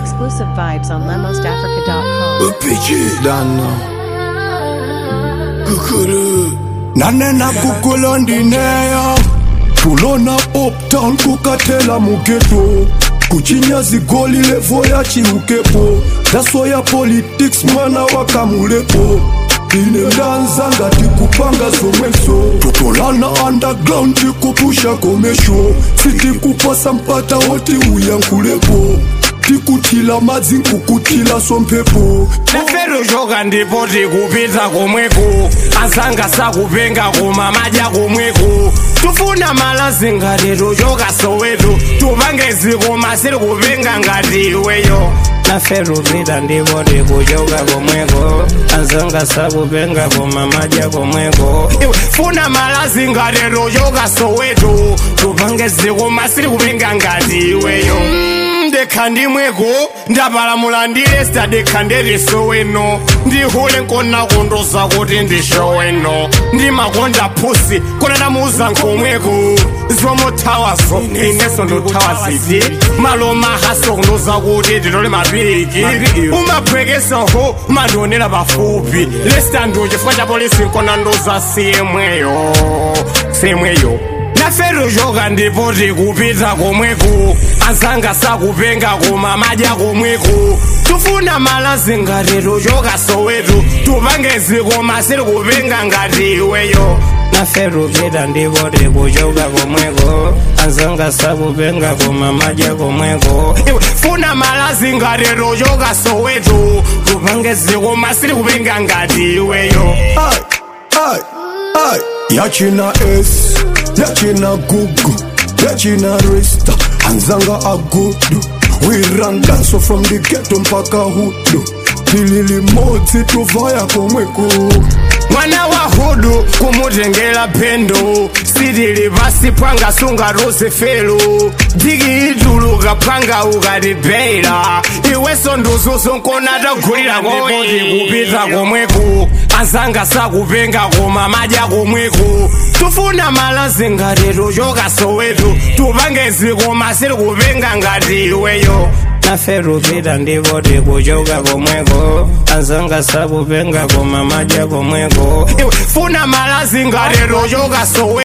Exclusive vibes on lemosafrica.com. PG Dana Kukuru Nanena kukula ndineya Tulona uptown kukatela mugeto Kuchinya zigoli levo ya chiukepo Daso ya politics mwana wakamulepo Inelanza ngati kupanga zomweso Tutolana underground tikupusha komesho Siti kupasa mpata woti uyankulepo Tikutila madzi nkukutila sompepo Nafero joga ndipo tikupita komweko Azanga sakupenga koma madya komweko Tufuna malazi ngati tuchoka Soweto Tupange zikoma siri kupenga ngati iweyo Nafero pita ndipo tikuchoka komweko Azanga sakupenga koma madya komweko Funa malazi ngati tuchoka Soweto Tupange zikoma siri kupenga ngati iweyo Ndekha ndimweko ndapalamula ndilesta dekha nderisoweni ndihule nkona kondoza kuti ndishoweno ndimakonda pusi kona ndamuuza nkomweko zomothawazo ineso ndothawa ziti maloma haso kundoza kuti nditole mapiki umapwekesaho mandionera pafupi lesta ndochifukwa cha polisi nkona ndoza semweyo Nafero joga ndipo tikupita komweko Azanga sakupenga koma madya komweko Tufuna malazi ngati tuchoka Soweto Tupange zikoma siri kupenga ngati iweyo Nafero pita ndipo tikuchoka komweko Azanga sakupenga koma madya komweko Funa malazi ngati tuchoka Soweto Tupange zikoma siri kupenga ngati iweyo Yachina S, yachina Gugu, yachina Resta, Anzanga Agudu. We run dance from the ghetto mpaka hudu. Tilili moti tuvaya komweko. Mwana wa hudu kumutengela pendo Sidili basi panga sunga rose felo Digi iduluka panga ukadibela Iweso nduzuzu nkona tagulira ngoyi kupita komweko Azanga sakupenga koma madya komweko Tufuna malazi ngati tuchoka Soweto Tupange zikoma siri kupenga ngati iweyo Nafero pita ndipo tikuchoka komweko Azanga sakupenga koma madya komweko Funa malazi ngati tuchoka Soweto